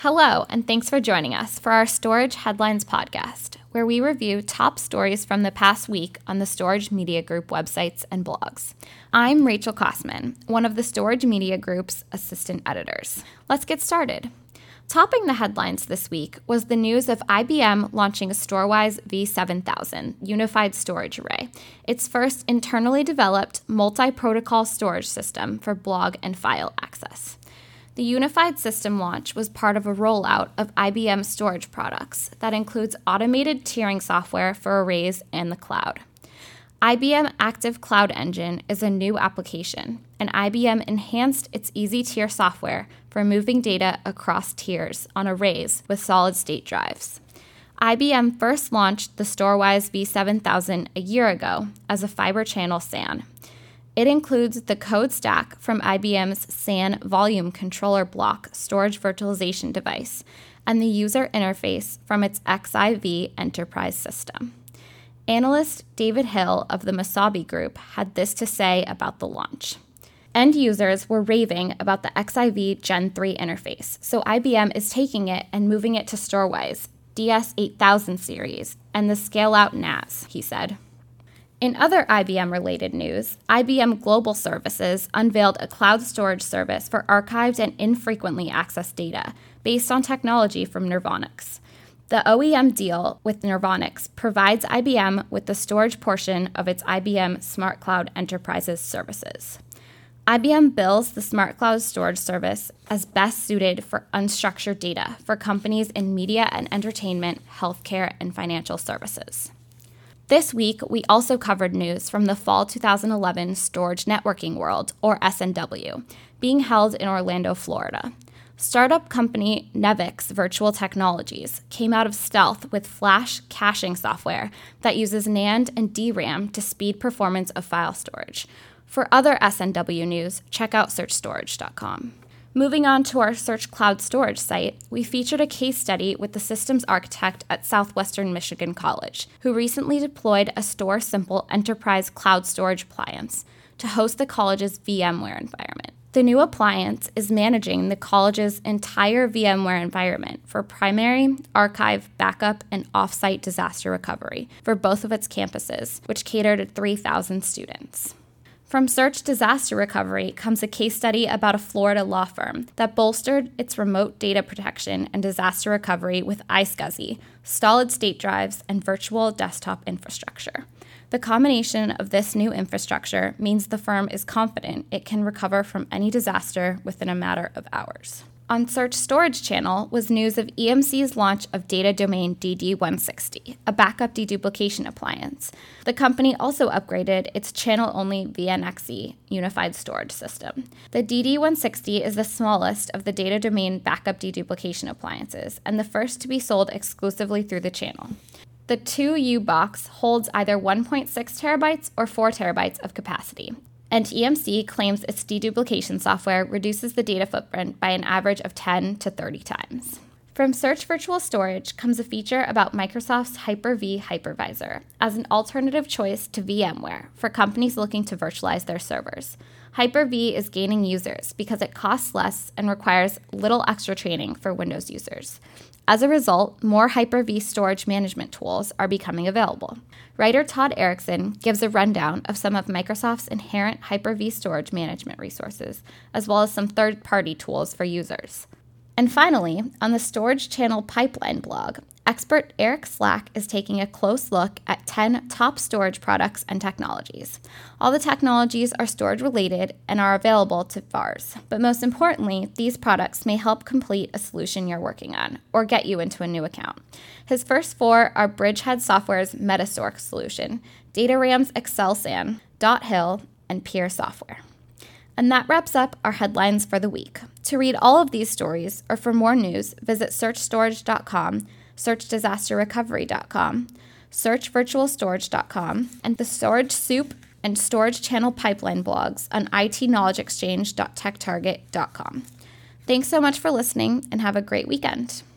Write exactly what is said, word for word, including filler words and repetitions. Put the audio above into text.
Hello, and thanks for joining us for our Storage Headlines podcast, where we review top stories from the past week on the Storage Media Group websites and blogs. I'm Rachel Kosman, one of the Storage Media Group's assistant editors. Let's get started. Topping the headlines this week was the news of I B M launching a Storwize V seven thousand unified storage array, its first internally developed multi-protocol storage system for blog and file access. The unified system launch was part of a rollout of I B M storage products that includes automated tiering software for arrays and the cloud. I B M Active Cloud Engine is a new application, and I B M enhanced its easy tier software for moving data across tiers on arrays with solid-state drives. I B M first launched the Storwize V seven thousand a year ago as a fiber channel S A N. It includes the code stack from I B M's S A N volume controller block storage virtualization device and the user interface from its X I V enterprise system. Analyst David Hill of the Masabi Group had this to say about the launch. End users were raving about the X I V Gen three interface, so I B M is taking it and moving it to Storwize, D S eight thousand series, and the scale-out N A S, he said. In other I B M-related news, I B M Global Services unveiled a cloud storage service for archived and infrequently accessed data based on technology from Nirvanix. The O E M deal with Nirvanix provides I B M with the storage portion of its I B M Smart Cloud Enterprises services. I B M bills the Smart Cloud storage service as best suited for unstructured data for companies in media and entertainment, healthcare, and financial services. This week, we also covered news from the Fall two thousand eleven Storage Networking World, or S N W, being held in Orlando, Florida. Startup company Nevix Virtual Technologies came out of stealth with flash caching software that uses NAND and D RAM to speed performance of file storage. For other S N W news, check out search storage dot com. Moving on to our Search Cloud Storage site, we featured a case study with the systems architect at Southwestern Michigan College, who recently deployed a StorSimple enterprise cloud storage appliance to host the college's VMware environment. The new appliance is managing the college's entire VMware environment for primary, archive, backup, and off-site disaster recovery for both of its campuses, which cater to three thousand students. From Search Disaster Recovery comes a case study about a Florida law firm that bolstered its remote data protection and disaster recovery with iSCSI, solid-state drives, and virtual desktop infrastructure. The combination of this new infrastructure means the firm is confident it can recover from any disaster within a matter of hours. On Search Storage Channel was news of E M C's launch of Data Domain D D one sixty, a backup deduplication appliance. The company also upgraded its channel-only V N X E unified storage system. The D D one sixty is the smallest of the Data Domain backup deduplication appliances and the first to be sold exclusively through the channel. The two U box holds either one point six terabytes or four terabytes of capacity, and E M C claims its deduplication software reduces the data footprint by an average of ten to thirty times. From Search Virtual Storage comes a feature about Microsoft's Hyper-V hypervisor as an alternative choice to VMware for companies looking to virtualize their servers. Hyper-V is gaining users because it costs less and requires little extra training for Windows users. As a result, more Hyper-V storage management tools are becoming available. Writer Todd Erickson gives a rundown of some of Microsoft's inherent Hyper-V storage management resources, as well as some third-party tools for users. And finally, on the Storage Channel Pipeline blog, expert Eric Slack is taking a close look at ten top storage products and technologies. All the technologies are storage-related and are available to V A Rs, but most importantly, these products may help complete a solution you're working on or get you into a new account. His first four are Bridgehead Software's Metasort solution, DataRam's Excel S A N, Dot Hill, and Peer Software. And that wraps up our headlines for the week. To read all of these stories or for more news, visit search storage dot com, search disaster recovery dot com, search virtual storage dot com, and the Storage Soup and Storage Channel Pipeline blogs on I T knowledge exchange dot tech target dot com. Thanks so much for listening and have a great weekend.